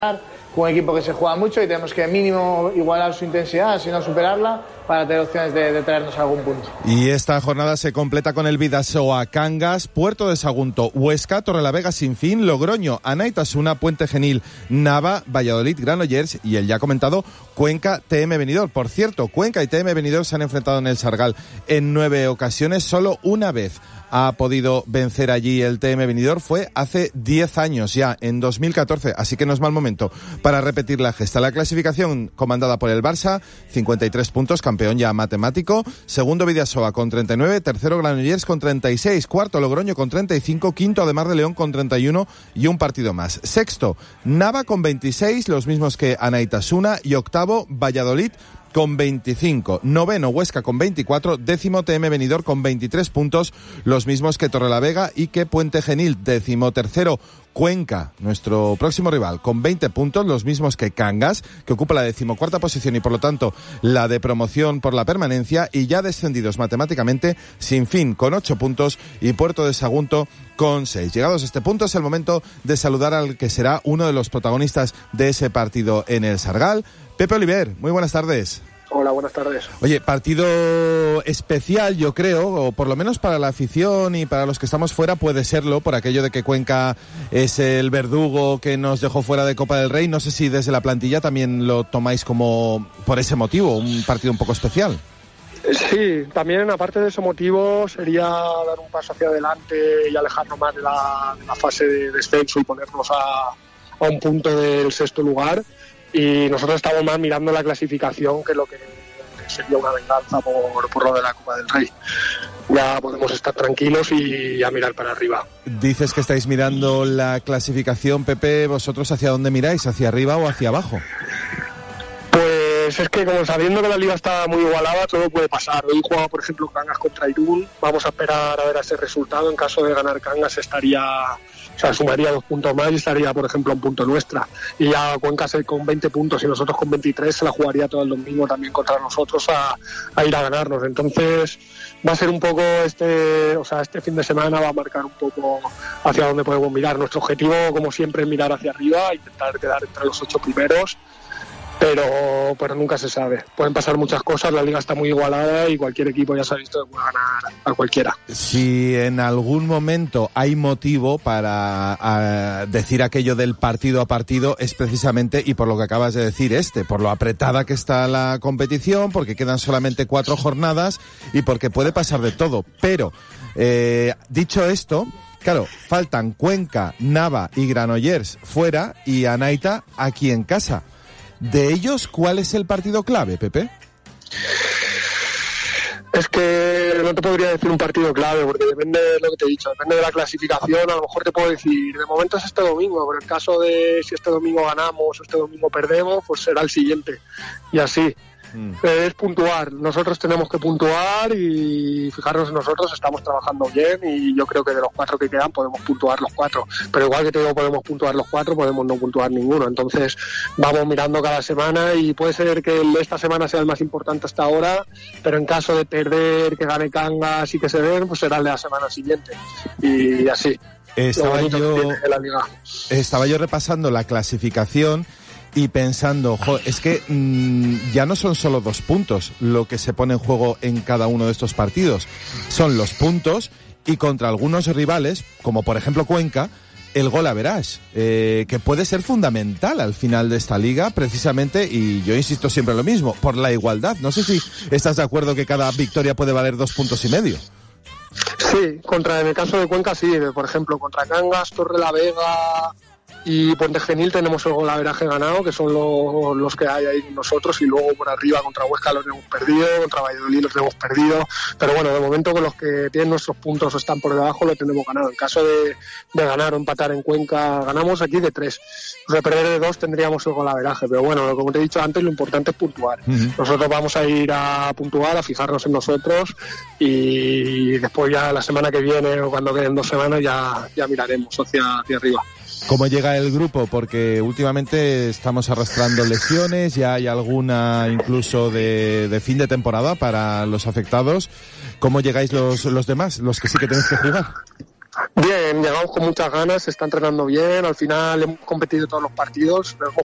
con un equipo que se juega mucho y tenemos que mínimo igualar su intensidad, si no superarla, para tener opciones de traernos algún punto. Y esta jornada se completa con el Bidasoa, Cangas, Puerto de Sagunto, Huesca, Torrelavega, Sinfín, Logroño, Anaitasuna, Puente Genil, Nava, Valladolid, Granollers y el ya comentado Cuenca, TM Benidorm. Por cierto, Cuenca y TM Benidorm se han enfrentado en el Sargal en 9 ocasiones, solo una vez ha podido vencer allí el TM Benidorm, fue hace 10 años ya, en 2014, así que no es mal momento para repetir la gesta. La clasificación comandada por el Barça, 53 puntos, campeón ya matemático, segundo Bidasoa con 39, tercero Granollers con 36, cuarto Logroño con 35, quinto Ademar de León con 31 y un partido más. Sexto, Nava con 26, los mismos que Anaitasuna, y octavo Valladolid con 25, noveno Huesca con 24, décimo TM Benidorm con 23 puntos, los mismos que Torrelavega y que Puente Genil, décimo tercero Cuenca, nuestro próximo rival, con 20 puntos, los mismos que Cangas, que ocupa la 14ª posición y por lo tanto la de promoción por la permanencia, y ya descendidos matemáticamente, Sinfín con 8 puntos y Puerto de Sagunto con 6. Llegados a este punto es el momento de saludar al que será uno de los protagonistas de ese partido en el Sargal, Pepe Oliver. Muy buenas tardes. Hola, buenas tardes. Oye, partido especial, yo creo, o por lo menos para la afición y para los que estamos fuera puede serlo, por aquello de que Cuenca es el verdugo que nos dejó fuera de Copa del Rey. No sé si desde la plantilla también lo tomáis como por ese motivo, un partido un poco especial. Sí, también aparte de ese motivo sería dar un paso hacia adelante y alejarnos más de la fase de descenso y ponernos a un punto del sexto lugar. Y nosotros estamos más mirando la clasificación que lo que sería una venganza por lo de la Copa del Rey. Ya podemos estar tranquilos y a mirar para arriba. Dices que estáis mirando la clasificación, Pepe. ¿Vosotros hacia dónde miráis? ¿Hacia arriba o hacia abajo? Pues es que como sabiendo que la liga está muy igualada, todo puede pasar. Hoy jugaba, por ejemplo, Cangas contra Irún. Vamos a esperar a ver ese resultado. En caso de ganar Cangas sumaría 2 puntos más y estaría, por ejemplo, a un punto nuestra. Y ya Cuenca con 20 puntos y nosotros con 23 se la jugaría todo el domingo también contra nosotros a ir a ganarnos. Entonces va a ser un poco este fin de semana va a marcar un poco hacia dónde podemos mirar. Nuestro objetivo, como siempre, es mirar hacia arriba, intentar quedar entre los 8 primeros. Pero nunca se sabe. Pueden pasar muchas cosas, la liga está muy igualada y cualquier equipo ya se ha visto que puede ganar a cualquiera. Si en algún momento hay motivo para decir aquello del partido a partido, es precisamente, y por lo que acabas de decir, por lo apretada que está la competición, porque quedan solamente 4 jornadas y porque puede pasar de todo. Pero, dicho esto, claro, faltan Cuenca, Nava y Granollers fuera y Anaita aquí en casa. ¿De ellos cuál es el partido clave, Pepe? Es que no te podría decir un partido clave, porque depende de lo que te he dicho, depende de la clasificación. A lo mejor te puedo decir, de momento es este domingo, pero en caso de si este domingo ganamos o este domingo perdemos, pues será el siguiente, y así. Es puntuar, nosotros tenemos que puntuar y fijarnos en nosotros, estamos trabajando bien y yo creo que de los 4 que quedan podemos puntuar los 4, pero igual que te digo podemos puntuar los 4, podemos no puntuar ninguno. Entonces vamos mirando cada semana y puede ser que el de esta semana sea el más importante hasta ahora, pero en caso de perder, que gane Cangas y que se den, pues será el de la semana siguiente y así. Estaba yo repasando la clasificación y pensando, es que ya no son solo 2 puntos lo que se pone en juego en cada uno de estos partidos, son los puntos y contra algunos rivales, como por ejemplo Cuenca, el gol average, que puede ser fundamental al final de esta liga, precisamente, y yo insisto siempre lo mismo, por la igualdad. No sé si estás de acuerdo que cada victoria puede valer 2,5 puntos. Sí, en el caso de Cuenca sí, por ejemplo, contra Cangas, Torrelavega y Puente Genil tenemos el golaveraje ganado, que son los que hay ahí nosotros, y luego por arriba contra Huesca los hemos perdido, contra Valladolid los hemos perdido, pero bueno, de momento con los que tienen nuestros puntos o están por debajo lo tenemos ganado. En caso de ganar o empatar en Cuenca, ganamos aquí de 3, de perder de 2 tendríamos el golaveraje, pero bueno, como te he dicho antes, lo importante es puntuar. Nosotros vamos a ir a puntuar, a fijarnos en nosotros y después ya la semana que viene o cuando queden 2 semanas ya miraremos hacia arriba. ¿Cómo llega el grupo? Porque últimamente estamos arrastrando lesiones, ya hay alguna incluso de fin de temporada para los afectados. ¿Cómo llegáis los demás, los que sí que tenéis que jugar? Bien, llegamos con muchas ganas, se está entrenando bien, al final hemos competido todos los partidos, hemos